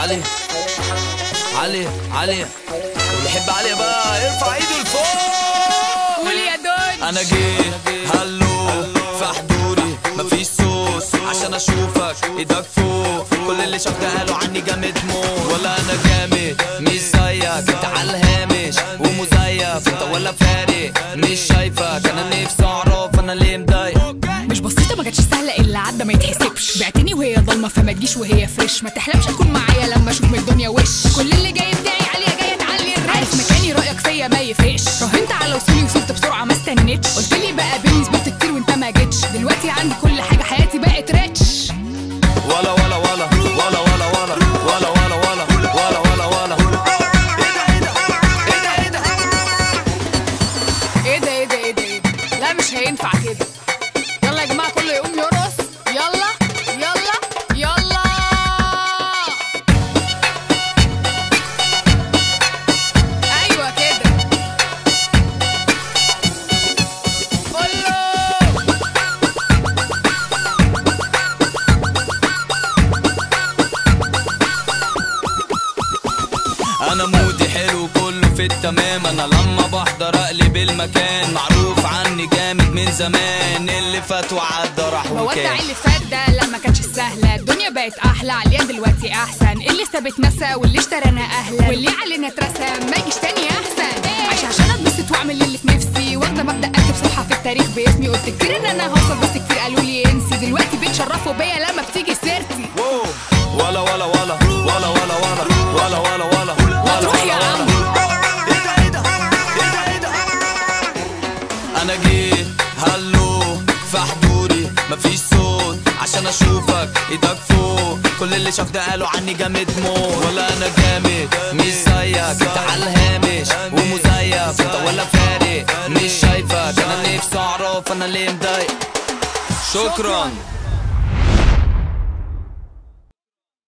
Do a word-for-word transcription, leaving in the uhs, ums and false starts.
علي علي علي اللي يحب علي بقى يرفع ايده لفوق. قول يا دود. انا جيت هلو في حضوري مفيش صوت عشان اشوفك ايدك فوق. كل اللي شافني قالوا عني جامد موت، ولا انا جامد مش زيك انت على الهامش ومزيف انت ولا فارق مش شايفك. انا نفسي اعرف انا ليه مضايق. مش بسيطة ما كانتش سهلة الا عدى ما يتحسبش. بعتني وهي ضلمة فما تجيش وهي فريش. ما تحلمش تكون معايا لما اشوف من الدنيا وش. كل اللي جاي بداعي عليها جاية تعلي الريش. عارف مكاني رأيك فيا ما يفرقش. راهنت على وصولي وصلت بسرعة ما استنيتش. قلت لي بقى بيني صبرت كتير وانت ما جيتش. دلوقتي عندي كل حاجة حياتي بقت ريتش. ولا ولا ولا ولا ولا ولا ولا ولا ولا ولا ولا ولا ايه ده ايه ده ايه ده ايه ده ايه ده ايه ده ايه ده لا مش هينفع كده. يلا يا جماعة كله يقوم يرقص. يلا يلا يلا. ايوه كده كله. انا مودي حلو كله في التمام. انا لما بحضر اقلب المكان. معروف عني جامد من زمان. اللي فات وعدى راح بودع وكان. اللي فات ده لما كانتش سهلة. الدنيا بقت احلى عليا دلوقتي احسن. اللي سابت نسى واللي اشترانا اهلا. واللي علينا اترسم ما يجيش تاني احسن. عايش عشان اتبسط واعمل اللي في نفسي. واخده مبدأ اكتب صفحة في التاريخ باسمي. قلت كتير ان انا هوصل بس كتير قالوا لي انسي. دلوقتي بيتشرفوا بيا لما بتيجي سيرتي. ولا ولا ولا ولا ولا ولا ولا ولا ولا ما تروح يا عم. انا جيت هلو في حضوري مفيش صوت عشان اشوفك ايدك فوق. كل اللي شافني قالوا عني جامد موت، ولا انا جامد مش زيك انت على الهامش ومزيف انت ولا فارق مش شايفك. انا نفسي اعرف انا ليه مضايق. شكرا.